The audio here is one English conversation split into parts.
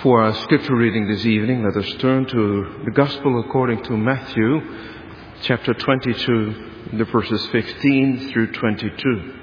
For our scripture reading this evening, let us turn to the Gospel according to Matthew, chapter 22, the verses 15 through 22.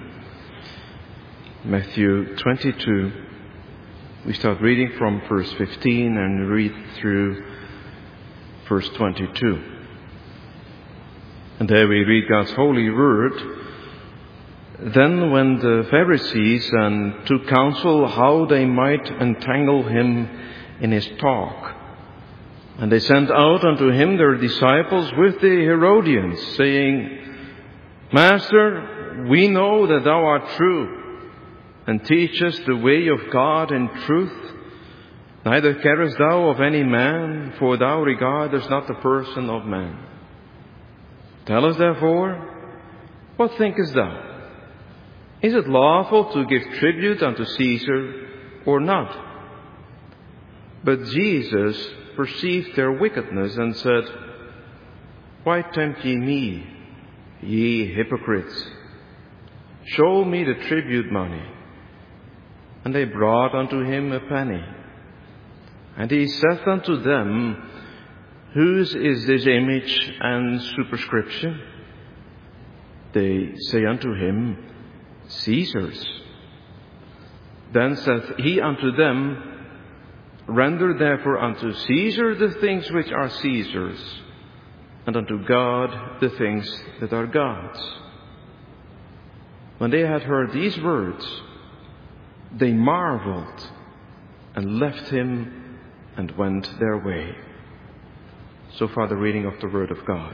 Matthew 22, we start reading from verse 15 and read through verse 22. And there we read God's holy word. Then when the Pharisees took counsel how they might entangle him in his talk, and they sent out unto him their disciples with the Herodians, saying, Master, we know that thou art true, and teachest the way of God in truth. Neither carest thou of any man, for thou regardest not the person of man. Tell us therefore, what thinkest thou? Is it lawful to give tribute unto Caesar or not? But Jesus perceived their wickedness and said, Why tempt ye me, ye hypocrites? Show me the tribute money. And they brought unto him a penny. And he saith unto them, Whose is this image and superscription? They say unto him, Caesar's. Then saith he unto them, Render therefore unto Caesar the things which are Caesar's, and unto God the things that are God's. When they had heard these words, they marveled, and left him, and went their way. So far the reading of the Word of God.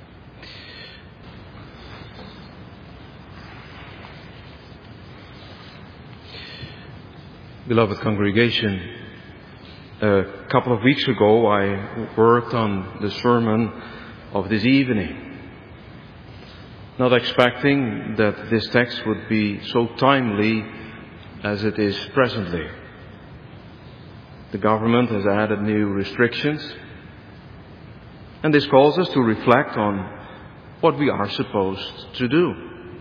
Beloved congregation, a couple of weeks ago I worked on the sermon of this evening, not expecting that this text would be so timely as it is presently. The government has added new restrictions, and this calls us to reflect on what we are supposed to do.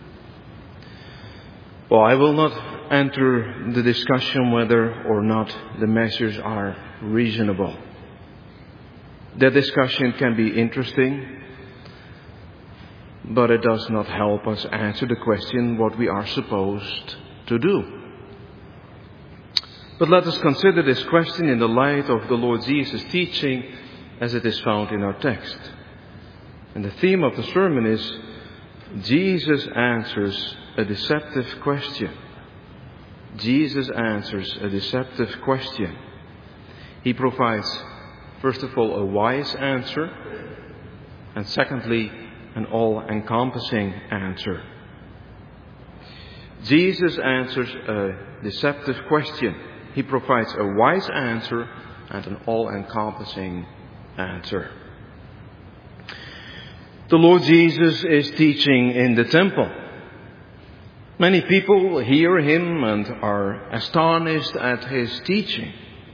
Well, I will not enter the discussion whether or not the measures are reasonable. That discussion can be interesting, but it does not help us answer the question what we are supposed to do. But let us consider this question in the light of the Lord Jesus' teaching as it is found in our text. And the theme of the sermon is Jesus answers a deceptive question. Jesus answers a deceptive question. He provides, first of all, a wise answer, and secondly, an all-encompassing answer. Jesus answers a deceptive question. He provides a wise answer and an all-encompassing answer. The Lord Jesus is teaching in the temple. Many people hear him and are astonished at his teaching.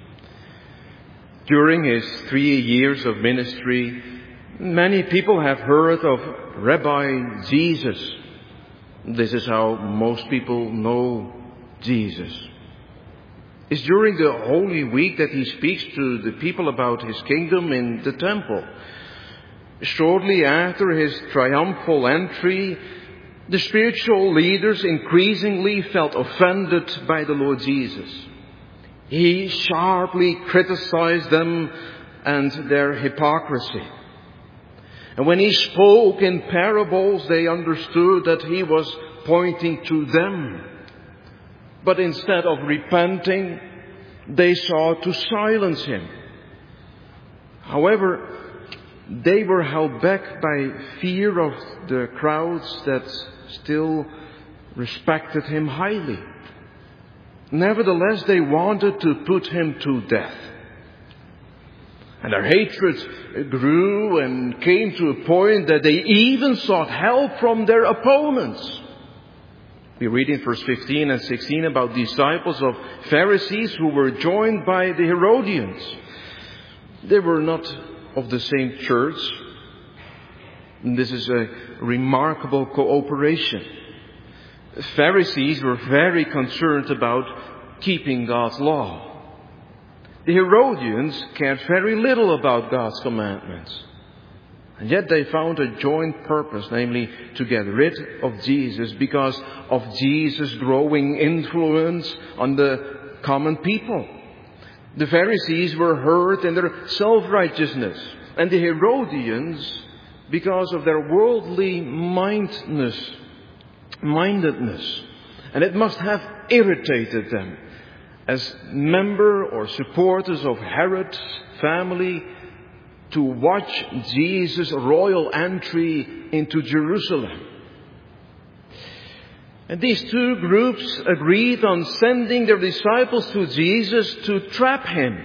During his 3 years of ministry, many people have heard of Rabbi Jesus. This is how most people know Jesus. It's during the Holy Week that he speaks to the people about his kingdom in the temple. Shortly after his triumphal entry, the spiritual leaders increasingly felt offended by the Lord Jesus. He sharply criticized them and their hypocrisy. And when he spoke in parables, they understood that he was pointing to them. But instead of repenting, they sought to silence him. However, they were held back by fear of the crowds that still respected him highly. Nevertheless, they wanted to put him to death. And their hatred grew and came to a point that they even sought help from their opponents. We read in verse 15 and 16 about disciples of Pharisees who were joined by the Herodians. They were not of the same church. And this is a remarkable cooperation. Pharisees were very concerned about keeping God's law. The Herodians cared very little about God's commandments. And yet they found a joint purpose, namely to get rid of Jesus because of Jesus' growing influence on the common people. The Pharisees were hurt in their self-righteousness, and the Herodians because of their worldly mindedness. And it must have irritated them as member or supporters of Herod's family to watch Jesus' royal entry into Jerusalem. And these two groups agreed on sending their disciples to Jesus to trap him.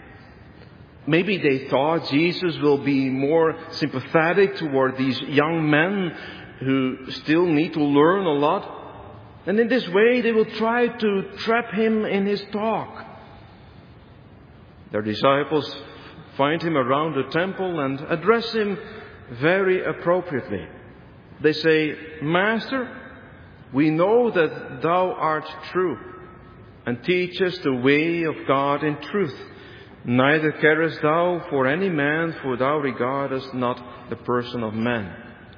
Maybe they thought Jesus will be more sympathetic toward these young men who still need to learn a lot. And in this way they will try to trap him in his talk. Their disciples find him around the temple and address him very appropriately. They say, "Master, we know that thou art true and teachest the way of God in truth. Neither carest thou for any man, for thou regardest not the person of man."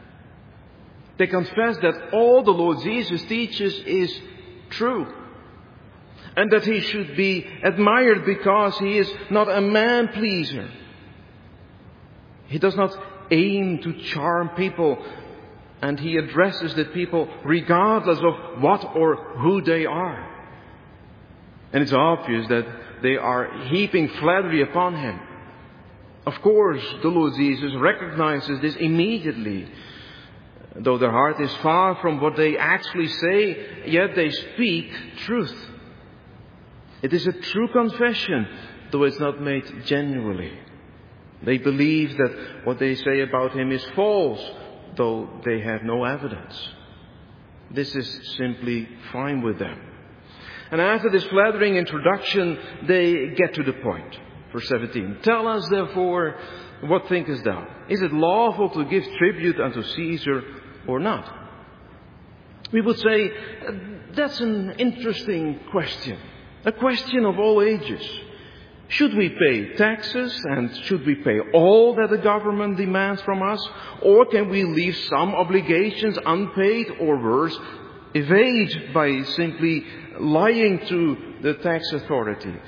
They confess that all the Lord Jesus teaches is true, and that he should be admired because he is not a man-pleaser. He does not aim to charm people, and he addresses the people regardless of what or who they are. And it's obvious that they are heaping flattery upon him. Of course, the Lord Jesus recognizes this immediately. Though their heart is far from what they actually say, yet they speak truth. It is a true confession, though it's not made genuinely. They believe that what they say about him is false, though they have no evidence. This is simply fine with them. And after this flattering introduction, they get to the point. Verse 17. "Tell us therefore, what thinkest thou? Is it lawful to give tribute unto Caesar or not?" We would say, that's an interesting question. A question of all ages. Should we pay taxes, and should we pay all that the government demands from us? Or can we leave some obligations unpaid, or worse, evade by simply lying to the tax authorities?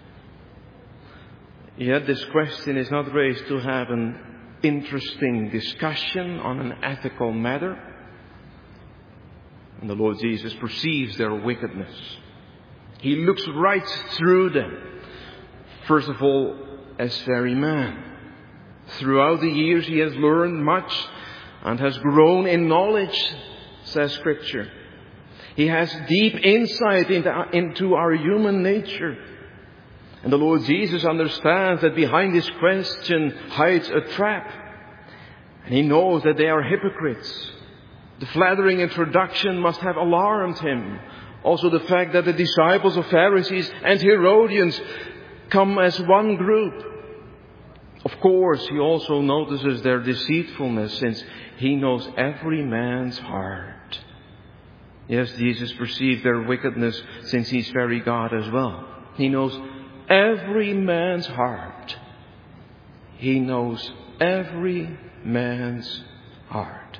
Yet this question is not raised to have an interesting discussion on an ethical matter. And the Lord Jesus perceives their wickedness. He looks right through them. First of all, as very man. Throughout the years he has learned much and has grown in knowledge, says Scripture. He has deep insight into our human nature. And the Lord Jesus understands that behind this question hides a trap. And he knows that they are hypocrites. The flattering introduction must have alarmed him. Also the fact that the disciples of Pharisees and Herodians come as one group. Of course, he also notices their deceitfulness, since he knows every man's heart. Yes, Jesus perceived their wickedness, since he's very God as well. He knows every man's heart. He knows every man's heart.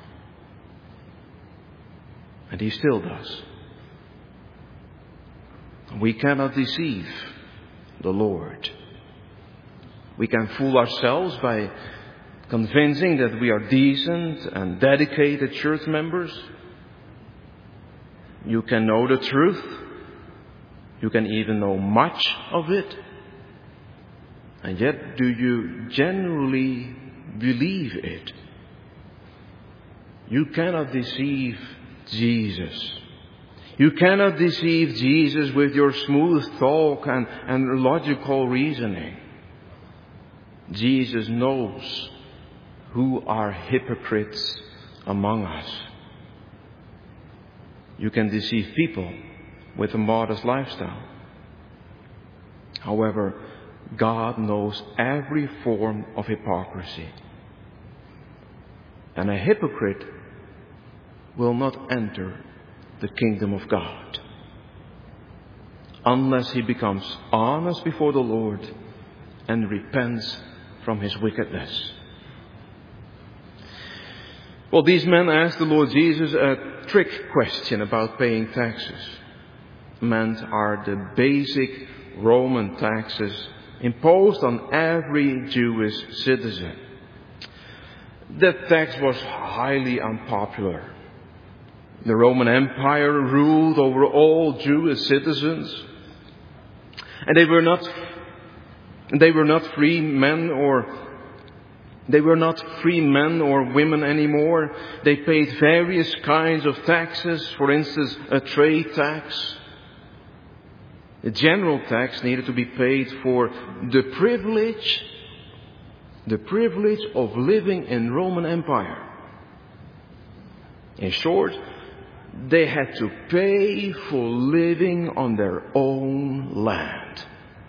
And he still does. We cannot deceive the Lord. We can fool ourselves by convincing that we are decent and dedicated church members. You can know the truth. You can even know much of it. And yet, do you genuinely believe it? You cannot deceive Jesus. You cannot deceive Jesus with your smooth talk and logical reasoning. Jesus knows who are hypocrites among us. You can deceive people with a modest lifestyle. However, God knows every form of hypocrisy. And a hypocrite will not enter the kingdom of God. unless he becomes honest before the Lord and repents from his wickedness. Well, these men asked the Lord Jesus a trick question about paying taxes. Meant are the basic Roman taxes imposed on every Jewish citizen. That tax was highly unpopular. The Roman Empire ruled over all Jewish citizens, and they were not free men or women anymore. They paid various kinds of taxes, for instance, a trade tax. The general tax needed to be paid for the privilege of living in Roman Empire. In short, they had to pay for living on their own land.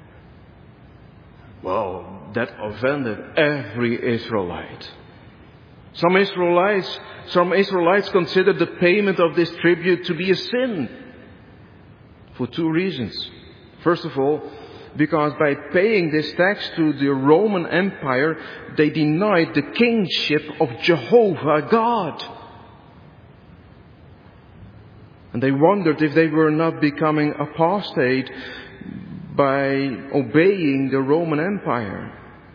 Well, that offended every Israelite. Some Israelites considered the payment of this tribute to be a sin for two reasons. First of all, because by paying this tax to the Roman Empire, they denied the kingship of Jehovah God. And they wondered if they were not becoming apostate by obeying the Roman Empire.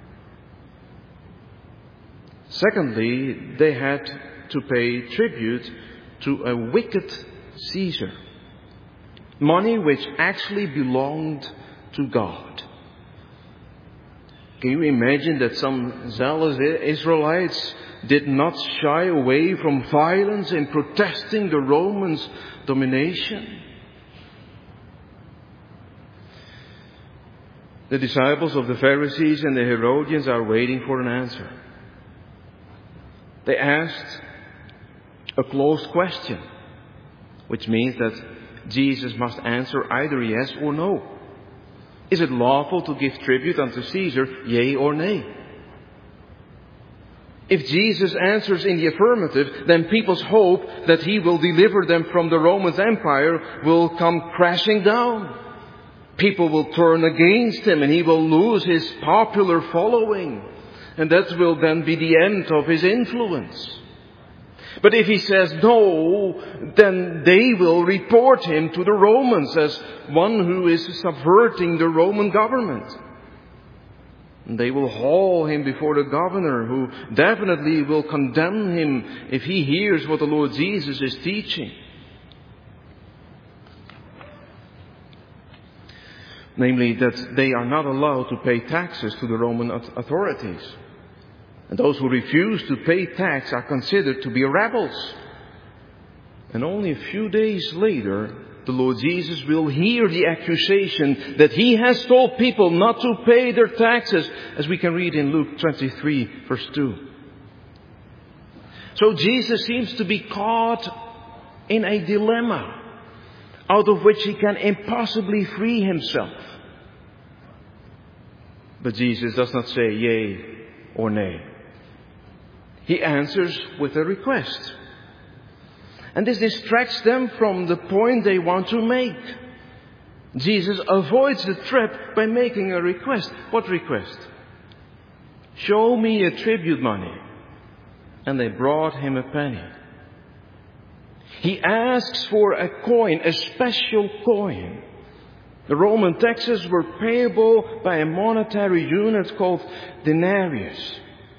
Secondly, they had to pay tribute to a wicked Caesar. Money which actually belonged to God. Can you imagine that some zealous Israelites did not shy away from violence in protesting the Romans' domination? The disciples of the Pharisees and the Herodians are waiting for an answer. They asked a closed question, which means that Jesus must answer either yes or no. Is it lawful to give tribute unto Caesar, yea or nay? If Jesus answers in the affirmative, then people's hope that he will deliver them from the Roman Empire will come crashing down. People will turn against him and he will lose his popular following. And that will then be the end of his influence. But if he says no, then they will report him to the Romans as one who is subverting the Roman government. And they will haul him before the governor, who definitely will condemn him if he hears what the Lord Jesus is teaching. Namely, that they are not allowed to pay taxes to the Roman authorities. And those who refuse to pay tax are considered to be rebels. And only a few days later, the Lord Jesus will hear the accusation that he has told people not to pay their taxes, as we can read in Luke 23, verse 2. So Jesus seems to be caught in a dilemma, out of which he can impossibly free himself. But Jesus does not say yea or nay. He answers with a request. And this distracts them from the point they want to make. Jesus avoids the trap by making a request. What request? Show me a tribute money. And they brought him a penny. He asks for a coin, a special coin. The Roman taxes were payable by a monetary unit called denarius.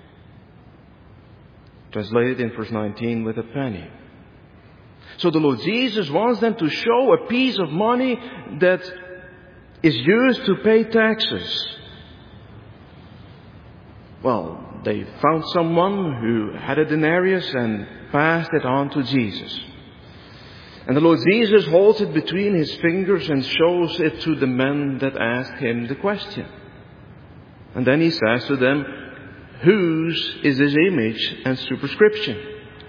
Translated in verse 19 with a penny. So the Lord Jesus wants them to show a piece of money that is used to pay taxes. Well, they found someone who had a denarius and passed it on to Jesus. And the Lord Jesus holds it between his fingers and shows it to the men that asked him the question. And then he says to them, whose is this image and superscription?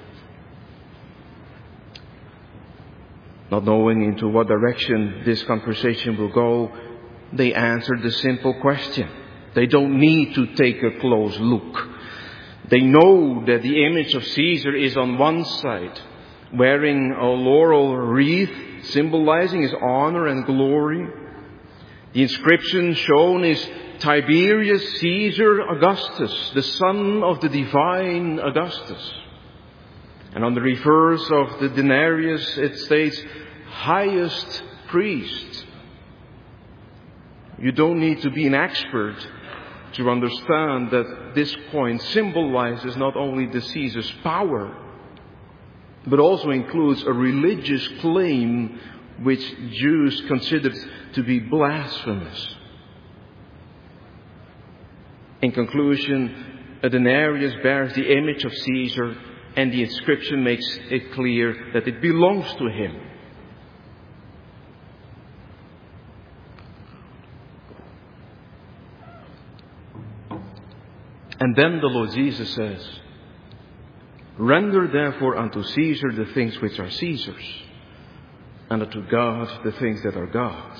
Not knowing into what direction this conversation will go, they answered the simple question. They don't need to take a close look. They know that the image of Caesar is on one side, wearing a laurel wreath, symbolizing his honor and glory. The inscription shown is Tiberius Caesar Augustus, the son of the divine Augustus. And on the reverse of the denarius it states, highest priest. You don't need to be an expert to understand that this coin symbolizes not only the Caesar's power, but also includes a religious claim which Jews considered to be blasphemous. In conclusion, a denarius bears the image of Caesar, and the inscription makes it clear that it belongs to him. And then the Lord Jesus says, render therefore unto Caesar the things which are Caesar's, and unto God the things that are God's.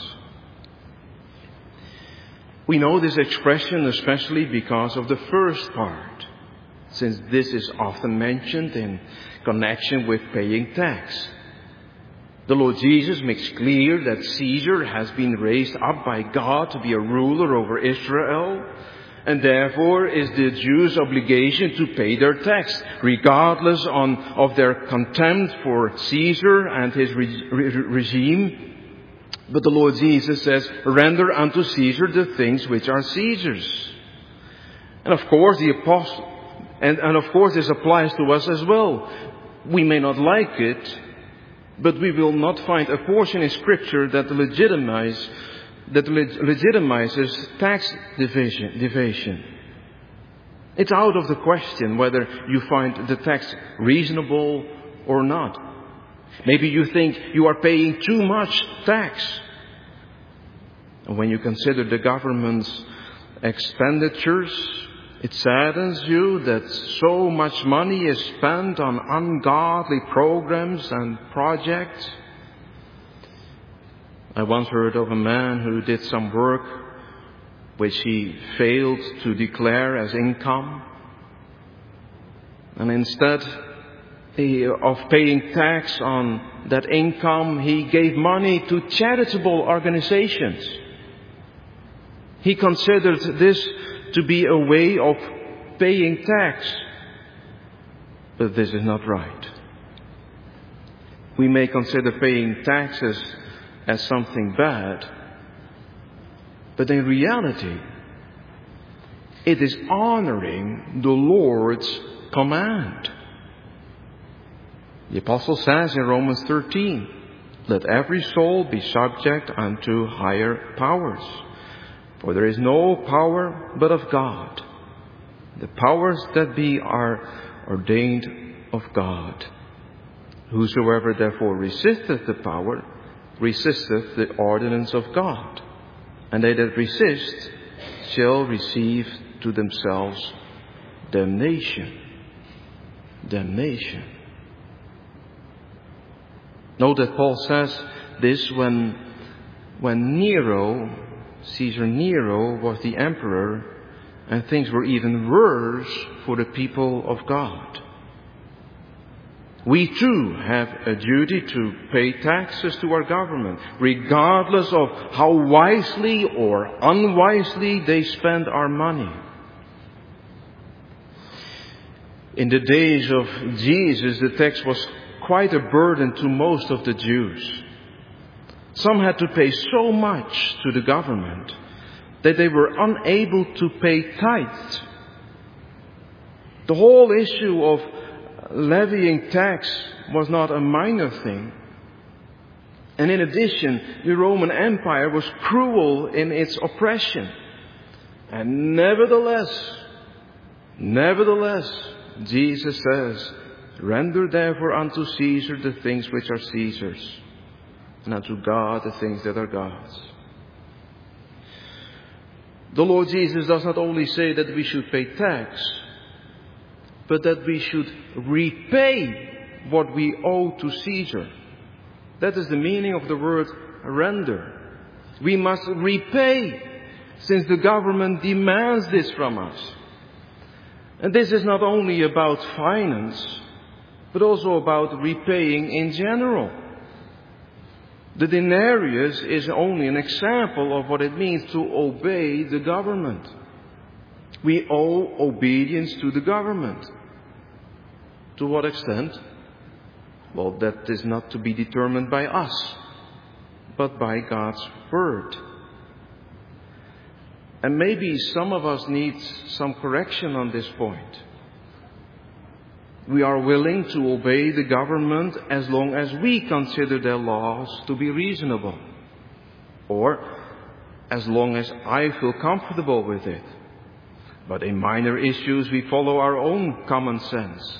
We know this expression especially because of the first part, since this is often mentioned in connection with paying tax. The Lord Jesus makes clear that Caesar has been raised up by God to be a ruler over Israel, and therefore is the Jews' obligation to pay their tax, regardless of their contempt for Caesar and his regime. But the Lord Jesus says, render unto Caesar the things which are Caesar's. And of course, of course this applies to us as well. We may not like it, but we will not find a portion in Scripture that legitimizes tax evasion. It's out of the question whether you find the tax reasonable or not. Maybe you think you are paying too much tax. And when you consider the government's expenditures, it saddens you that so much money is spent on ungodly programs and projects. I once heard of a man who did some work which he failed to declare as income. And instead of paying tax on that income, he gave money to charitable organizations. He considered this to be a way of paying tax. But this is not right. We may consider paying taxes as something bad, but in reality, it is honoring the Lord's command. The Apostle says in Romans 13, let every soul be subject unto higher powers. For there is no power but of God. The powers that be are ordained of God. Whosoever therefore resisteth the power, resisteth the ordinance of God. And they that resist shall receive to themselves damnation. Damnation. Note that Paul says this when Caesar Nero was the emperor, and things were even worse for the people of God. We too have a duty to pay taxes to our government, regardless of how wisely or unwisely they spend our money. In the days of Jesus, the tax was quite a burden to most of the Jews. Some had to pay so much to the government that they were unable to pay tithes. The whole issue of levying tax was not a minor thing. And in addition, the Roman Empire was cruel in its oppression. And nevertheless, Jesus says, render therefore unto Caesar the things which are Caesar's, and unto God the things that are God's. The Lord Jesus does not only say that we should pay tax, but that we should repay what we owe to Caesar. That is the meaning of the word render. We must repay, since the government demands this from us. And this is not only about finance, but also about repaying in general. The denarius is only an example of what it means to obey the government. We owe obedience to the government. To what extent? Well, that is not to be determined by us, but by God's Word. And maybe some of us need some correction on this point. We are willing to obey the government as long as we consider their laws to be reasonable, or as long as I feel comfortable with it. But in minor issues we follow our own common sense.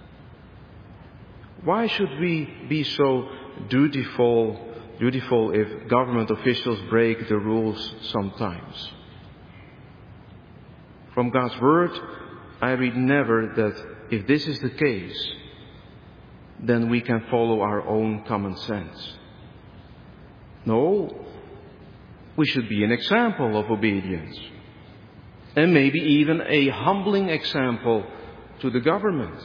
Why should we be so dutiful if government officials break the rules sometimes? From God's Word, I read never that if this is the case, then we can follow our own common sense. No, we should be an example of obedience. And maybe even a humbling example to the government.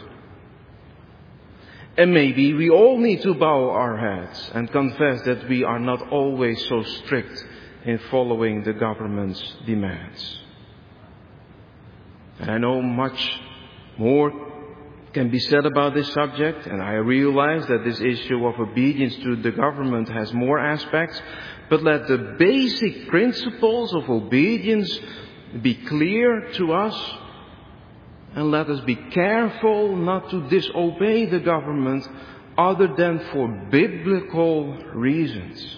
And maybe we all need to bow our heads and confess that we are not always so strict in following the government's demands. And I know much more can be said about this subject, and I realize that this issue of obedience to the government has more aspects, but let the basic principles of obedience be clear to us, and let us be careful not to disobey the government other than for biblical reasons.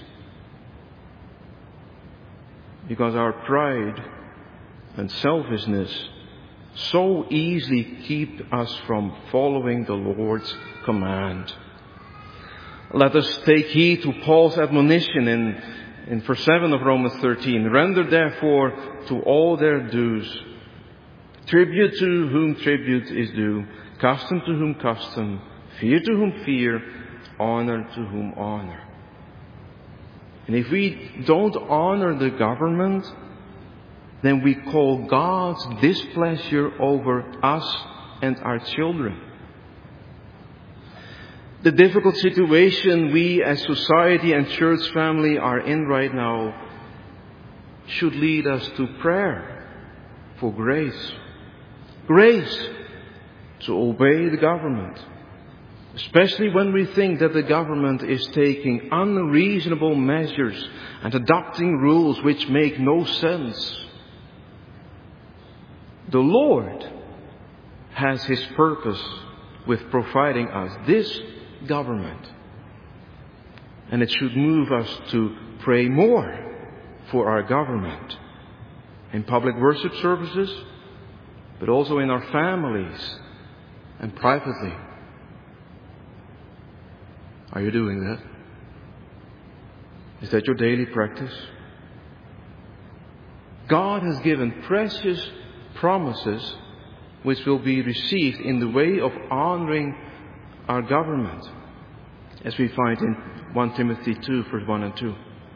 Because our pride and selfishness so easily keep us from following the Lord's command. Let us take heed to Paul's admonition in verse 7 of Romans 13. Render therefore to all their dues. Tribute to whom tribute is due. Custom to whom custom. Fear to whom fear. Honor to whom honor. And if we don't honor the government, then we call God's displeasure over us and our children. The difficult situation we as society and church family are in right now should lead us to prayer for grace. Grace to obey the government, especially when we think that the government is taking unreasonable measures and adopting rules which make no sense. The Lord has His purpose with providing us this government. And it should move us to pray more for our government in public worship services, but also in our families and privately. Are you doing that? Is that your daily practice? God has given precious promises which will be received in the way of honoring our government, as we find in 1 Timothy 2, verse 1 and 2.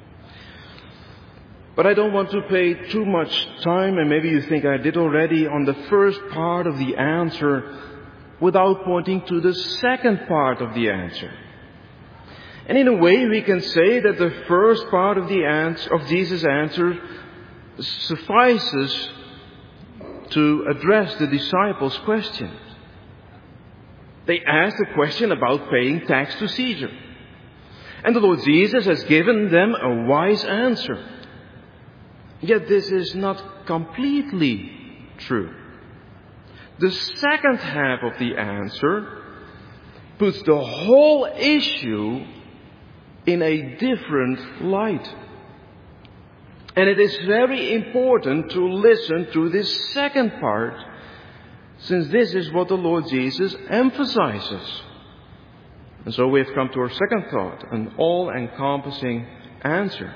But I don't want to pay too much time, and maybe you think I did already, on the first part of the answer without pointing to the second part of the answer. And in a way we can say that the first part of the answer, of Jesus' answer suffices to address the disciples' question. They asked a question about paying tax to Caesar. And the Lord Jesus has given them a wise answer. Yet this is not completely true. The second half of the answer puts the whole issue in a different light. And it is very important to listen to this second part, since this is what the Lord Jesus emphasizes. And so we have come to our second thought, an all-encompassing answer.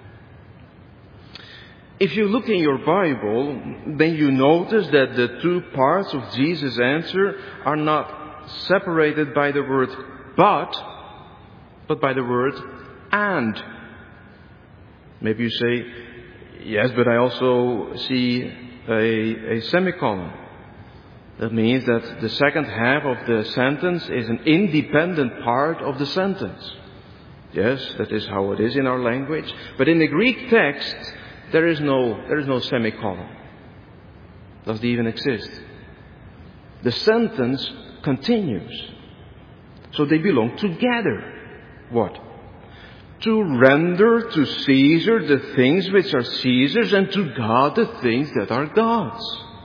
If you look in your Bible, then you notice that the two parts of Jesus' answer are not separated by the word but by the word and. Maybe you say, yes, but I also see a semicolon. That means that the second half of the sentence is an independent part of the sentence. Yes, that is how it is in our language. But in the Greek text, there is no semicolon. Does it even exist? The sentence continues. So they belong together. What? To render to Caesar the things which are Caesar's, and to God the things that are God's.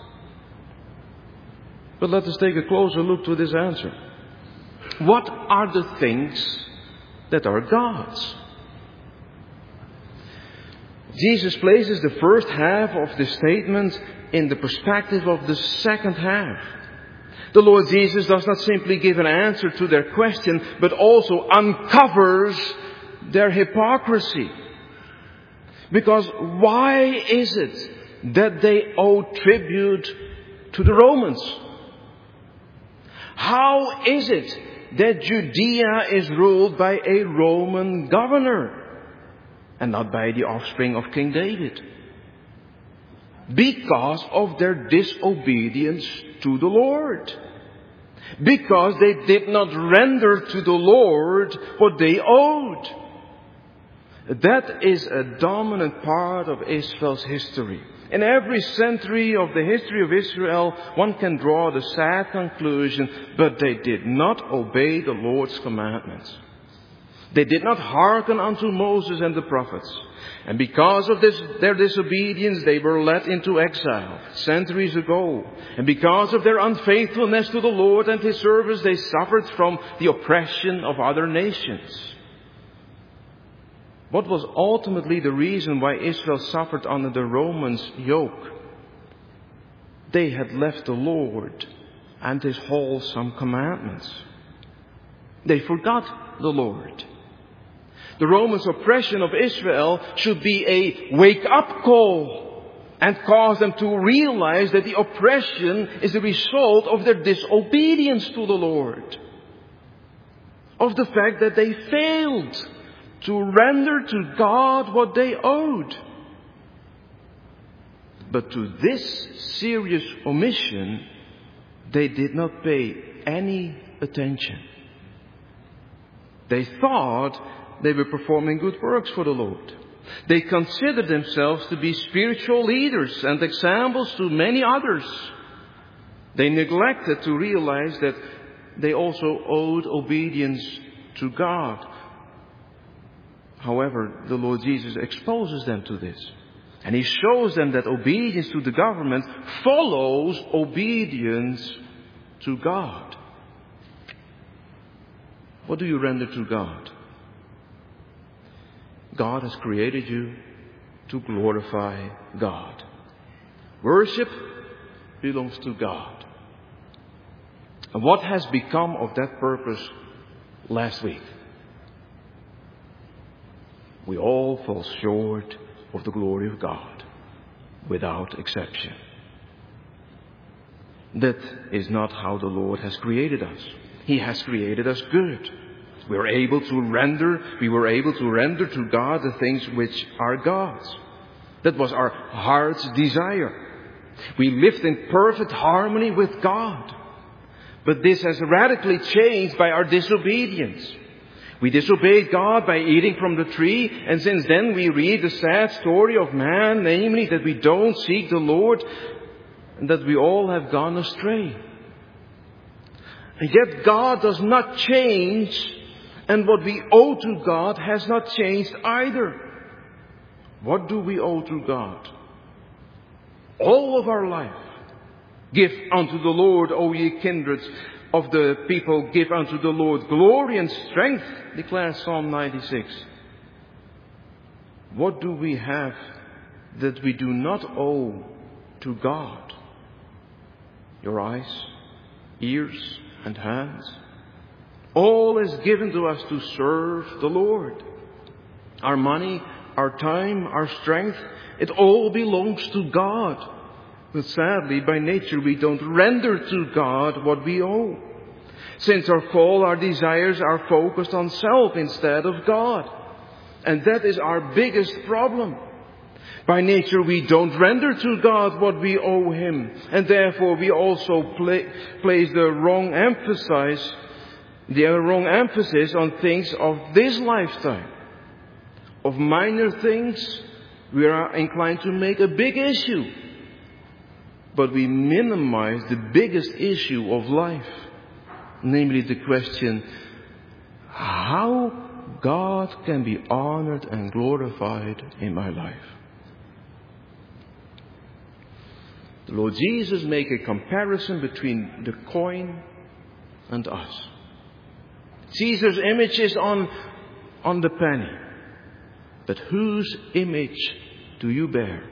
But let us take a closer look to this answer. What are the things that are God's? Jesus places the first half of the statement in the perspective of the second half. The Lord Jesus does not simply give an answer to their question, but also uncovers their hypocrisy. Because why is it that they owe tribute to the Romans? How is it that Judea is ruled by a Roman governor and not by the offspring of King David? Because of their disobedience to the Lord. Because they did not render to the Lord what they owed. That is a dominant part of Israel's history. In every century of the history of Israel, one can draw the sad conclusion, but they did not obey the Lord's commandments. They did not hearken unto Moses and the prophets. And because of their disobedience, they were led into exile centuries ago. And because of their unfaithfulness to the Lord and His service, they suffered from the oppression of other nations. What was ultimately the reason why Israel suffered under the Romans' yoke? They had left the Lord and His wholesome commandments. They forgot the Lord. The Romans' oppression of Israel should be a wake-up call and cause them to realize that the oppression is the result of their disobedience to the Lord. Of the fact that they failed to render to God what they owed. But to this serious omission, they did not pay any attention. They thought they were performing good works for the Lord. They considered themselves to be spiritual leaders and examples to many others. They neglected to realize that they also owed obedience to God. However, the Lord Jesus exposes them to this. And He shows them that obedience to the government follows obedience to God. What do you render to God? God has created you to glorify God. Worship belongs to God. And what has become of that purpose last week? We all fall short of the glory of God, without exception. That is not how the Lord has created us. He has created us good. We were able to render to God the things which are God's. That was our heart's desire. We lived in perfect harmony with God. But this has radically changed by our disobedience. We disobeyed God by eating from the tree, and since then we read the sad story of man, namely that we don't seek the Lord and that we all have gone astray. And yet God does not change, and what we owe to God has not changed either. What do we owe to God? All of our life. Give unto the Lord, O ye kindreds of the people, give unto the Lord glory and strength, declares Psalm 96. What do we have that we do not owe to God? Your eyes, ears, and hands. All is given to us to serve the Lord. Our money, our time, our strength, it all belongs to God. But sadly, by nature, we don't render to God what we owe. Since our fall, our desires are focused on self instead of God. And that is our biggest problem. By nature, we don't render to God what we owe Him. And therefore, we also place the wrong emphasis They have a wrong emphasis on things of this lifetime. Of minor things, we are inclined to make a big issue. But we minimize the biggest issue of life. Namely the question, how God can be honored and glorified in my life. The Lord Jesus makes a comparison between the coin and us. Caesar's image is on the penny. But whose image do you bear?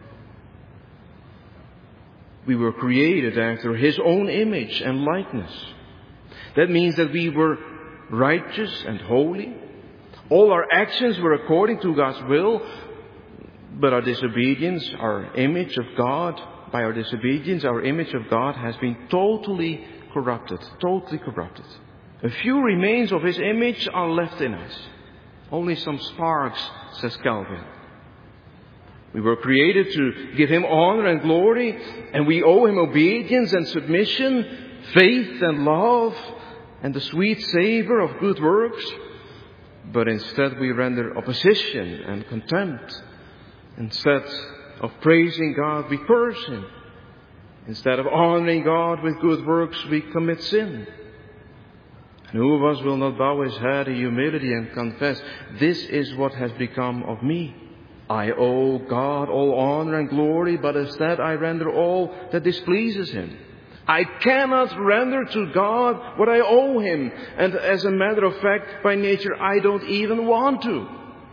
We were created after His own image and likeness. That means that we were righteous and holy. All our actions were according to God's will. But our disobedience, our image of God, by our disobedience, our image of God has been totally corrupted. Totally corrupted. A few remains of His image are left in us. Only some sparks, says Calvin. We were created to give Him honor and glory, and we owe Him obedience and submission, faith and love, and the sweet savor of good works. But instead we render opposition and contempt. Instead of praising God, we curse Him. Instead of honoring God with good works, we commit sin. And who of us will not bow his head in humility and confess, this is what has become of me. I owe God all honor and glory, but instead I render all that displeases Him. I cannot render to God what I owe Him. And as a matter of fact, by nature, I don't even want to.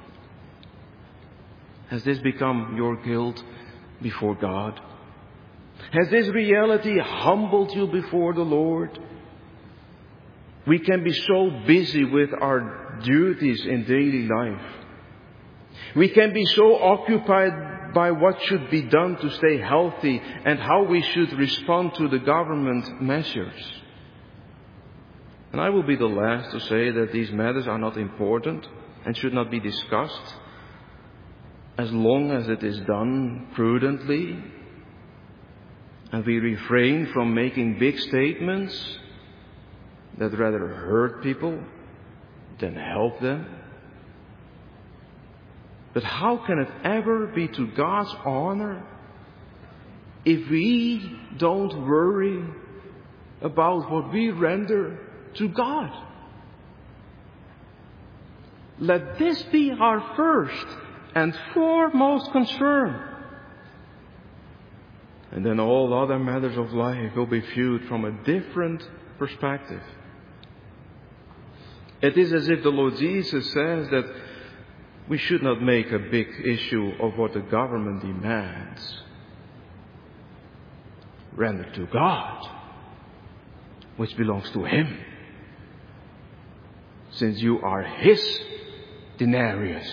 Has this become your guilt before God? Has this reality humbled you before the Lord? We can be so busy with our duties in daily life. We can be so occupied by what should be done to stay healthy and how we should respond to the government measures. And I will be the last to say that these matters are not important and should not be discussed as long as it is done prudently and we refrain from making big statements that rather hurt people than help them. But how can it ever be to God's honor if we don't worry about what we render to God? Let this be our first and foremost concern. And then all other matters of life will be viewed from a different perspective. It is as if the Lord Jesus says that we should not make a big issue of what the government demands. Render to God, which belongs to Him. Since you are His denarius,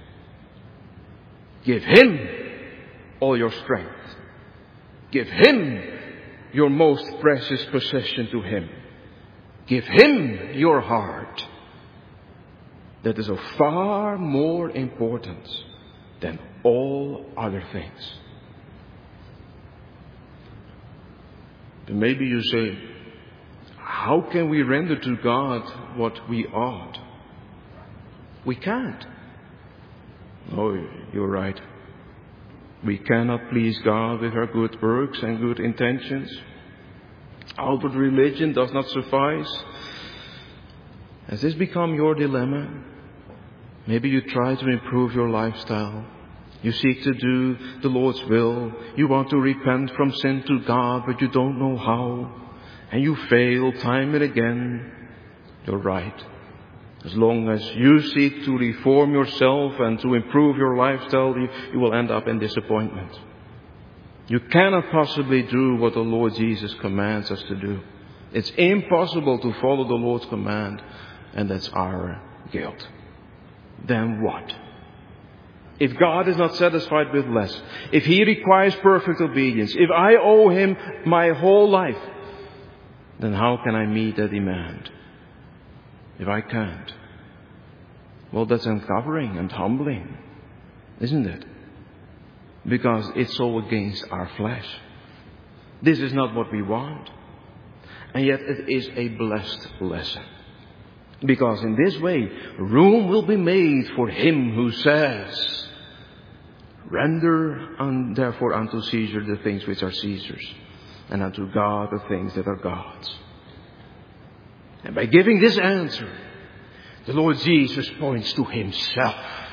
give Him all your strength. Give Him your most precious possession to Him. Give Him your heart. That is of far more importance than all other things. But maybe you say, how can we render to God what we ought? We can't. Oh, you're right. We cannot please God with our good works and good intentions. Outward religion does not suffice. Has this become your dilemma? Maybe you try to improve your lifestyle. You seek to do the Lord's will. You want to repent from sin to God, but you don't know how. And you fail time and again. You're right. As long as you seek to reform yourself and to improve your lifestyle, you will end up in disappointment. You cannot possibly do what the Lord Jesus commands us to do. It's impossible to follow the Lord's command, and that's our guilt. Then what? If God is not satisfied with less, if He requires perfect obedience, if I owe Him my whole life, then how can I meet that demand? If I can't, well, that's uncovering and humbling, isn't it? Because it's so against our flesh. This is not what we want. And yet it is a blessed lesson. Because in this way, room will be made for him who says, render therefore unto Caesar the things which are Caesar's, and unto God the things that are God's. And by giving this answer, the Lord Jesus points to himself.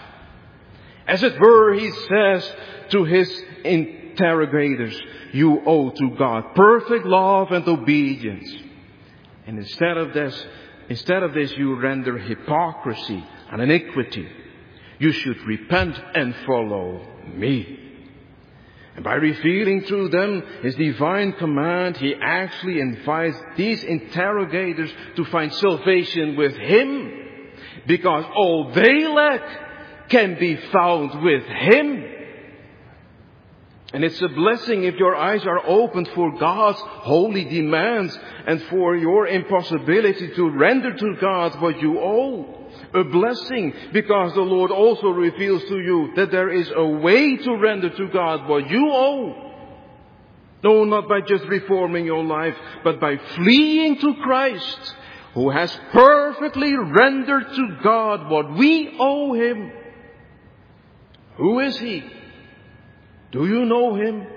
As it were, he says to his interrogators, you owe to God perfect love and obedience. And instead of this, you render hypocrisy and iniquity. You should repent and follow me. And by revealing to them his divine command, he actually invites these interrogators to find salvation with him, because all they lack can be found with him. And it's a blessing if your eyes are opened for God's holy demands and for your impossibility to render to God what you owe. A blessing because the Lord also reveals to you that there is a way to render to God what you owe. No, not by just reforming your life, but by fleeing to Christ, who has perfectly rendered to God what we owe him. Who is he? Do you know him?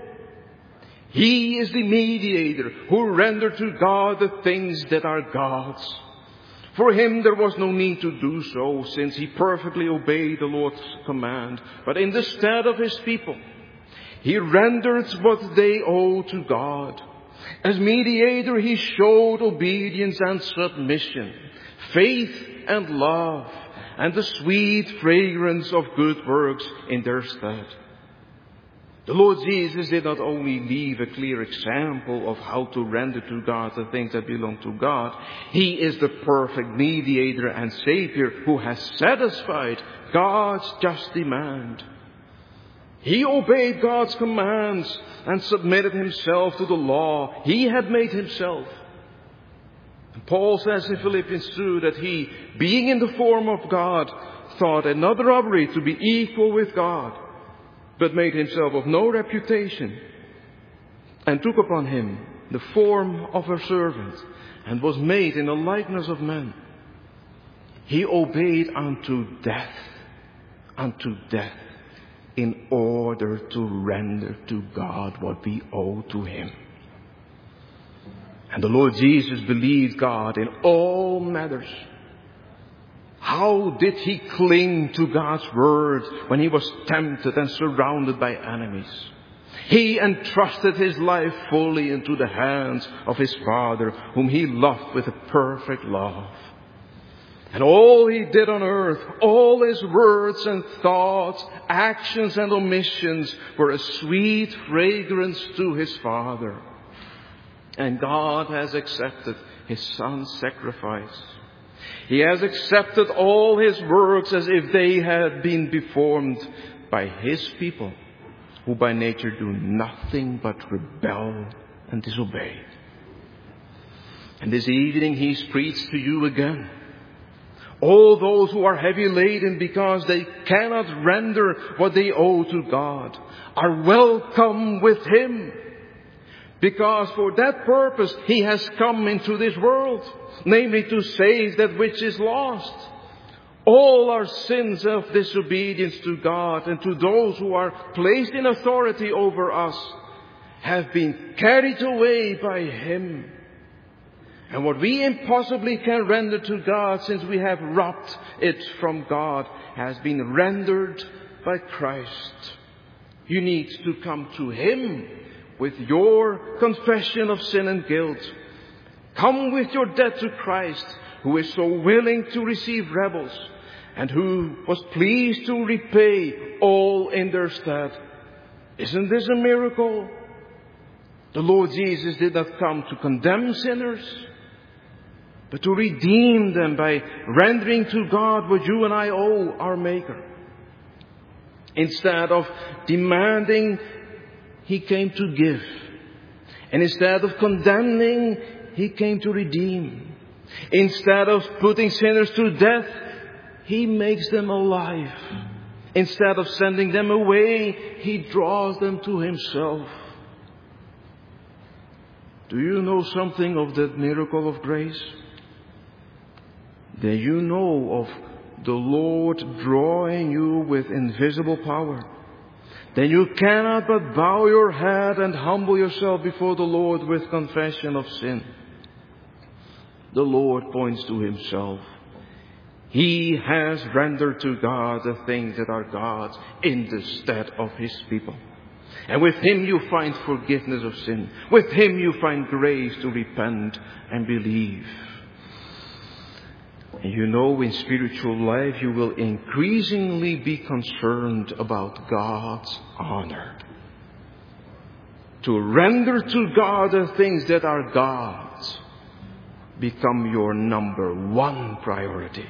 He is the mediator who rendered to God the things that are God's. For him there was no need to do so, since he perfectly obeyed the Lord's command. But in the stead of his people, he rendered what they owe to God. As mediator, he showed obedience and submission, faith and love, and the sweet fragrance of good works in their stead. The Lord Jesus did not only leave a clear example of how to render to God the things that belong to God. He is the perfect mediator and Savior who has satisfied God's just demand. He obeyed God's commands and submitted himself to the law he had made himself. And Paul says in Philippians 2 that he, being in the form of God, thought it not robbery to be equal with God, but made himself of no reputation, and took upon him the form of a servant, and was made in the likeness of men. He obeyed unto death, in order to render to God what we owe to him. And the Lord Jesus believed God in all matters. How did he cling to God's word when he was tempted and surrounded by enemies? He entrusted his life fully into the hands of his Father, whom he loved with a perfect love. And all he did on earth, all his words and thoughts, actions and omissions, were a sweet fragrance to his Father. And God has accepted his Son's sacrifice. He has accepted all his works as if they had been performed by his people, who by nature do nothing but rebel and disobey. And this evening he's preached to you again. All those who are heavy laden because they cannot render what they owe to God are welcome with him. Because for that purpose he has come into this world, namely to save that which is lost. All our sins of disobedience to God and to those who are placed in authority over us have been carried away by him. And what we impossibly can render to God, since we have robbed it from God, has been rendered by Christ. You need to come to him with your confession of sin and guilt. Come with your debt to Christ, who is so willing to receive rebels and who was pleased to repay all in their stead. Isn't this a miracle? The Lord Jesus did not come to condemn sinners, but to redeem them by rendering to God what you and I owe our Maker. Instead of demanding, he came to give. And instead of condemning, he came to redeem. Instead of putting sinners to death, he makes them alive. Instead of sending them away, he draws them to himself. Do you know something of that miracle of grace? then you know of the Lord drawing you with invisible power. Then you cannot but bow your head and humble yourself before the Lord with confession of sin. The Lord points to Himself. He has rendered to God the things that are God's in the stead of His people. And with Him you find forgiveness of sin. With Him you find grace to repent and believe. And you know, in spiritual life you will increasingly be concerned about God's honor. To render to God the things that are God's become your number one priority.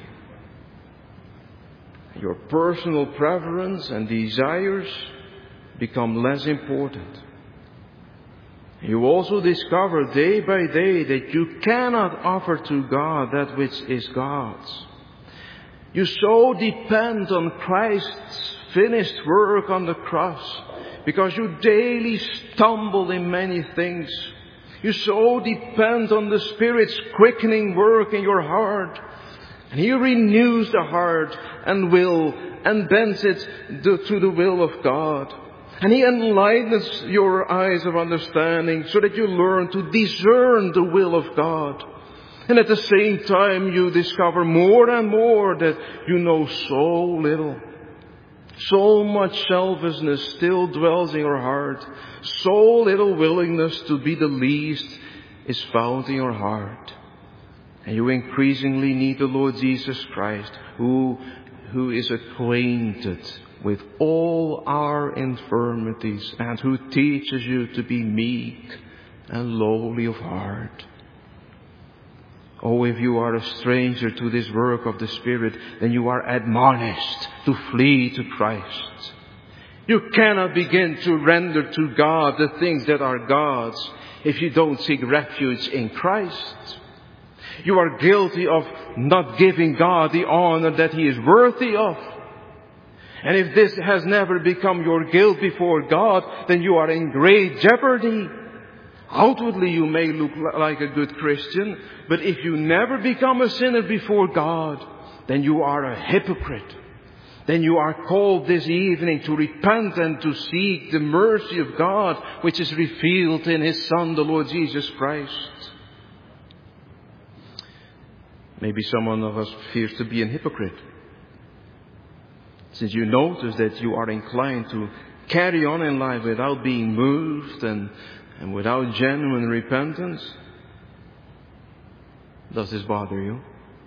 Your personal preference and desires become less important. You also discover day by day that you cannot offer to God that which is God's. You so depend on Christ's finished work on the cross because you daily stumble in many things. You so depend on the Spirit's quickening work in your heart. And He renews the heart and will and bends it to the will of God. And He enlightens your eyes of understanding so that you learn to discern the will of God. And at the same time you discover more and more that you know so little. So much selfishness still dwells in your heart. So little willingness to be the least is found in your heart. And you increasingly need the Lord Jesus Christ, who is acquainted with all our infirmities and who teaches you to be meek and lowly of heart. Oh, if you are a stranger to this work of the Spirit, then you are admonished to flee to Christ. You cannot begin to render to God the things that are God's if you don't seek refuge in Christ. You are guilty of not giving God the honor that He is worthy of. And if this has never become your guilt before God, then you are in great jeopardy. Outwardly you may look like a good Christian, but if you never become a sinner before God, then you are a hypocrite. Then you are called this evening to repent and to seek the mercy of God, which is revealed in His Son, the Lord Jesus Christ. Maybe someone of us fears to be a hypocrite. Since you notice that you are inclined to carry on in life without being moved and without genuine repentance, does this bother you?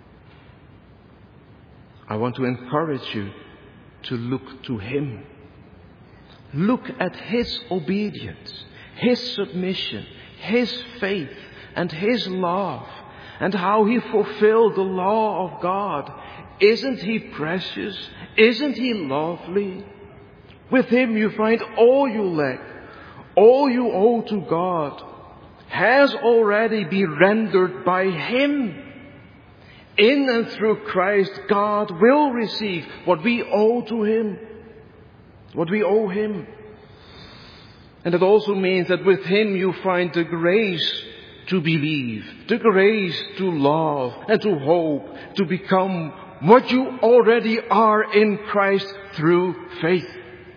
I want to encourage you to look to Him. Look at His obedience, His submission, His faith, and His love, and how He fulfilled the law of God. Isn't He precious? Isn't He lovely? With Him you find all you lack, all you owe to God has already been rendered by Him. In and through Christ, God will receive what we owe to Him. What we owe Him. And it also means that with Him you find the grace to believe, the grace to love and to hope, to become what you already are in Christ through faith.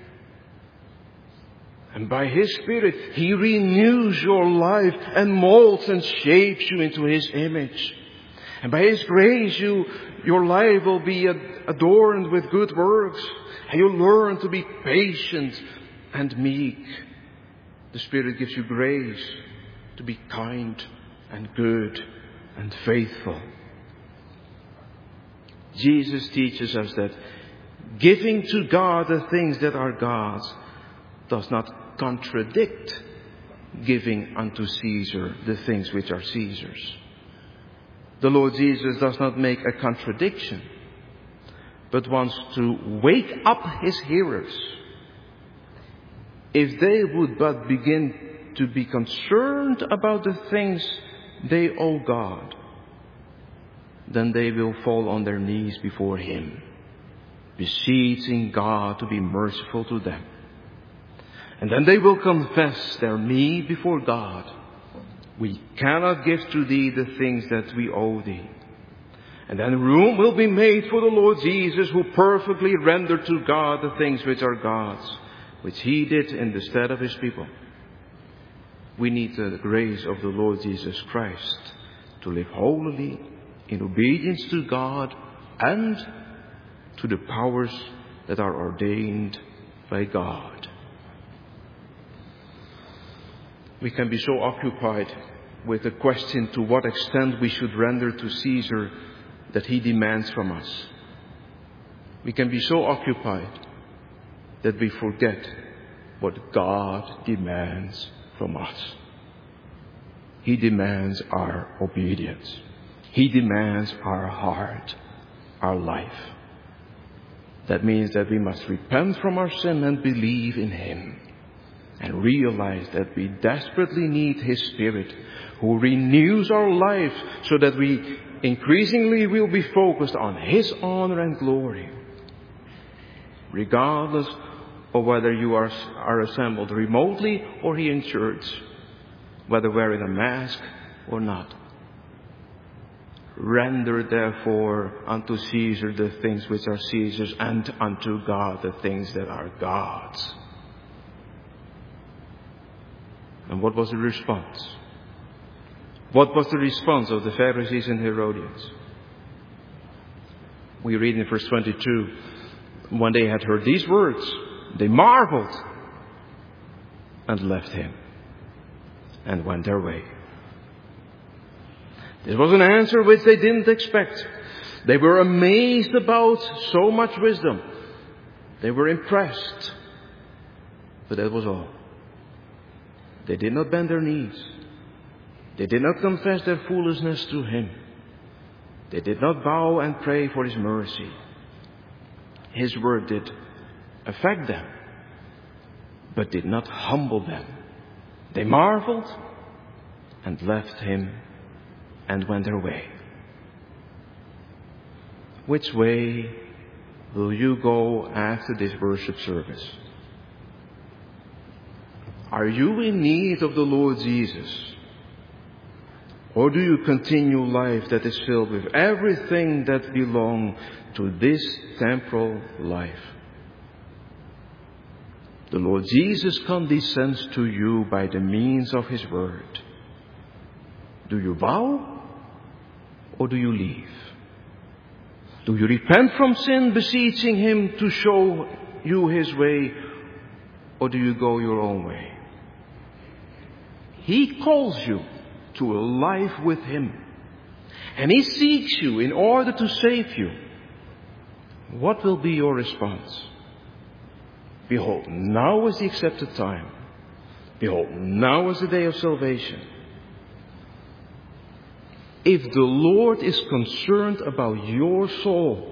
And by His Spirit, He renews your life and molds and shapes you into His image. And by His grace, your life will be adorned with good works. And you'll learn to be patient and meek. The Spirit gives you grace to be kind and good and faithful. Jesus teaches us that giving to God the things that are God's does not contradict giving unto Caesar the things which are Caesar's. The Lord Jesus does not make a contradiction, but wants to wake up His hearers. If they would but begin to be concerned about the things they owe God, then they will fall on their knees before Him, beseeching God to be merciful to them. And then they will confess their need before God. We cannot give to Thee the things that we owe Thee. And then room will be made for the Lord Jesus, who perfectly rendered to God the things which are God's, which He did in the stead of His people. We need the grace of the Lord Jesus Christ to live holily in obedience to God and to the powers that are ordained by God. We can be so occupied with the question to what extent we should render to Caesar that he demands from us. We can be so occupied that we forget what God demands from us. He demands our obedience. He demands our heart, our life. That means that we must repent from our sin and believe in Him, and realize that we desperately need His Spirit, who renews our life so that we increasingly will be focused on His honor and glory, regardless of whether you are assembled remotely or here in church, whether wearing a mask or not. Render therefore unto Caesar the things which are Caesar's, and unto God the things that are God's. And what was the response? What was the response of the Pharisees and Herodians? We read in verse 22, when they had heard these words, they marveled and left Him and went their way. This was an answer which they didn't expect. They were amazed about so much wisdom. They were impressed. But that was all. They did not bend their knees. They did not confess their foolishness to Him. They did not bow and pray for His mercy. His word did affect them, but did not humble them. They marveled and left Him and went their way. Which way will you go after this worship service? Are you in need of the Lord Jesus? Or do you continue life that is filled with everything that belongs to this temporal life? The Lord Jesus condescends to you by the means of His word. Do you bow or do you leave? Do you repent from sin, beseeching Him to show you His way, or do you go your own way? He calls you to a life with Him, and He seeks you in order to save you. What will be your response? Behold, now is the accepted time. Behold, now is the day of salvation. If the Lord is concerned about your soul,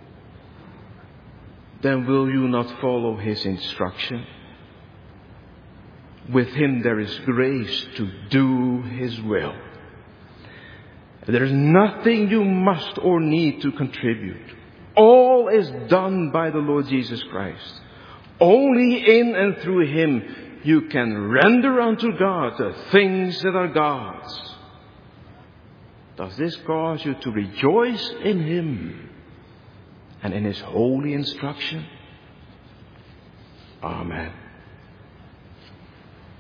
then will you not follow His instruction? With Him there is grace to do His will. There is nothing you must or need to contribute. All is done by the Lord Jesus Christ. Only in and through Him you can render unto God the things that are God's. Does this cause you to rejoice in Him and in His holy instruction? Amen.